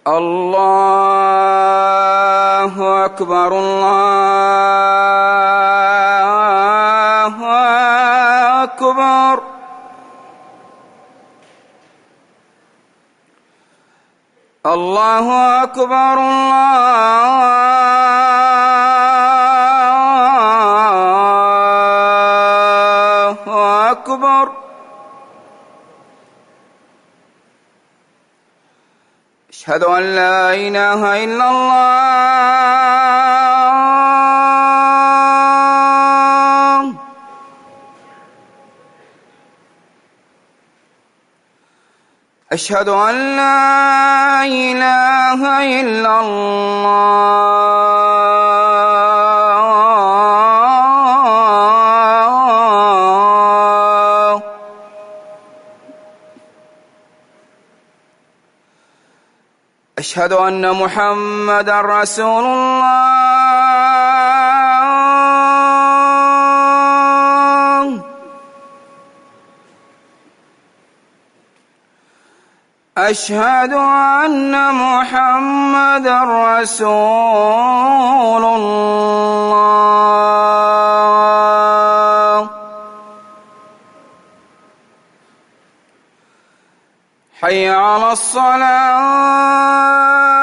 الله أكبر الله أكبر. الله أكبر الله أكبر. أشهد أن لا إله إلا الله. أشهد أن لا إله إلا الله. أشهد أن محمدًا رسول الله. أشهد أن محمدًا رسول الله. حي على الصلاة.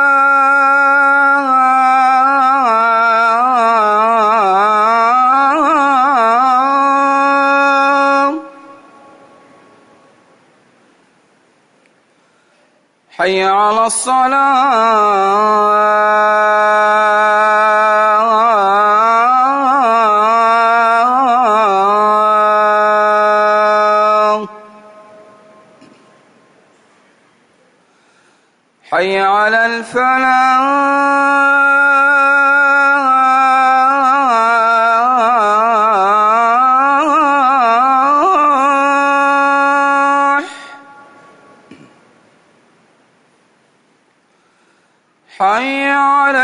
حي على الصلاة. حي على الفلاح. حي على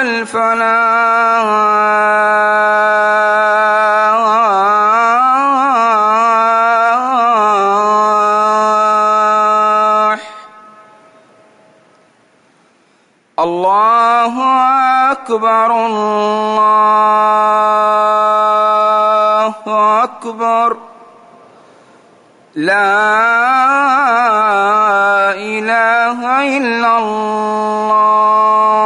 الفلاح. الله أكبر الله أكبر. لا إله إلا الله.